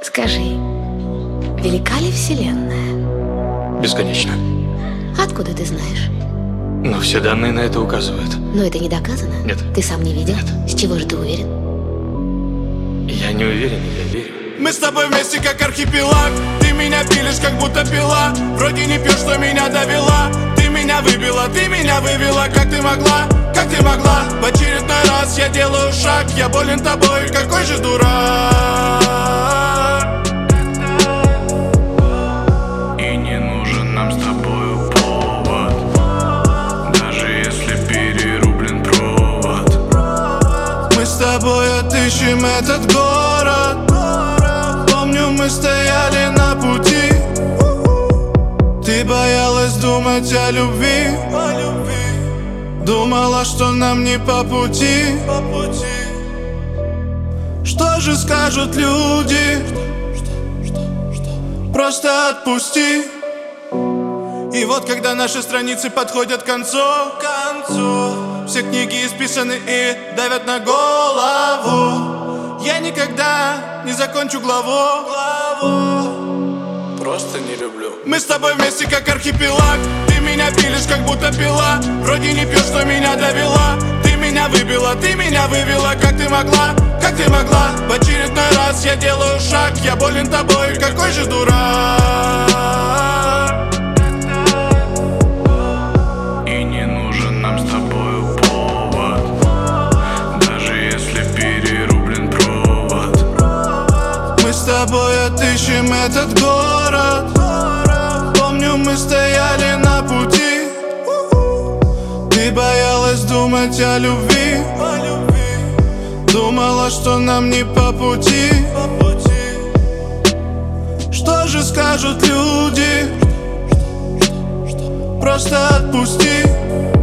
Скажи, велика ли Вселенная? Бесконечно. Откуда ты знаешь? Но все данные на это указывают. Но это не доказано? Нет. Ты сам не видел? Нет. С чего же ты уверен? Я не уверен, я верю. Мы с тобой вместе как архипелаг. Ты меня пилишь, как будто пила. Вроде не пьешь, что меня довела. Ты меня вывела, как ты могла, как ты могла. В очередной раз я делаю шаг. Я болен тобой, какой же дурак. И не нужен нам с тобою повод, даже если перерублен провод. Мы с тобой отыщем этот город. Помню, мы стояли на пути. Ты боялась думать о любви. Думала, что нам не по пути. Что же скажут люди? Просто отпусти. И вот когда наши страницы подходят к концу, все книги исписаны и давят на голову. Я никогда не закончу главу. Просто не люблю. Мы с тобой вместе как архипелаг. Ты меня пилишь, как будто пила. Вроде не пьешь, что меня довела. Ты меня вывела, как ты могла, как ты могла. В очередной раз я делаю шаг. Я болен тобой, какой же дурак. И не нужен нам с тобою повод, даже если перерублен провод. Мы с тобой отыщем этот город. Помню, мы стояли на пути. Ты боялась думать о любви. Думала, что нам не по пути. Что же скажут люди? Просто отпусти.